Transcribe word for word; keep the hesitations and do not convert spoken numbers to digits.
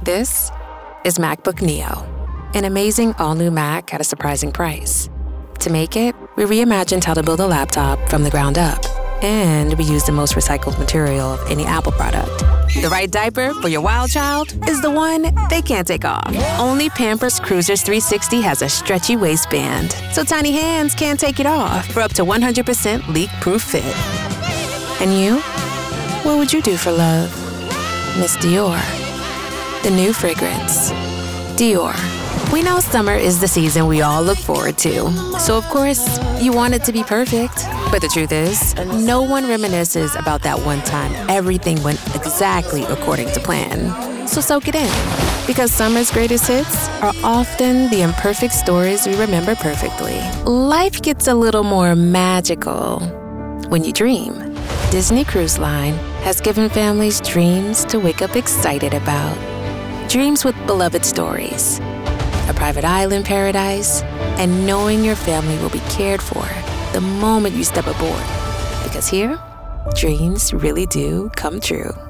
This is MacBook Neo, an amazing all-new Mac at a surprising price. To make it, we reimagined how to build a laptop from the ground up, and we used the most recycled material of any Apple product. The right diaper for your wild child is the one they can't take off. Only Pampers Cruisers three sixty has a stretchy waistband, so tiny hands can't take it off for up to one hundred percent leak-proof fit. And you? What would you do for love? Miss Dior. The new fragrance, Dior. We know summer is the season we all look forward to. So of course, you want it to be perfect. But the truth is, no one reminisces about that one time everything went exactly according to plan. So soak it in. Because summer's greatest hits are often the imperfect stories we remember perfectly. Life gets a little more magical when you dream. Disney Cruise Line has given families dreams to wake up excited about. Dreams with beloved stories, a private island paradise, and knowing your family will be cared for the moment you step aboard. Because here, dreams really do come true.